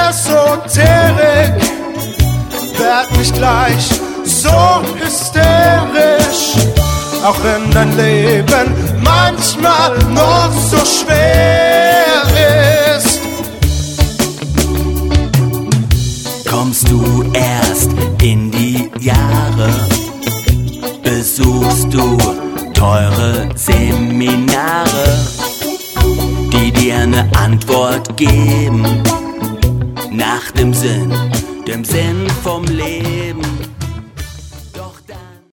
Esoterik, werd nicht gleich so hysterisch, auch wenn dein Leben manchmal noch so schwer ist. Kommst du erst in die Jahre, besuchst du teure Seminare, die dir eine Antwort geben nach dem Sinn vom Leben.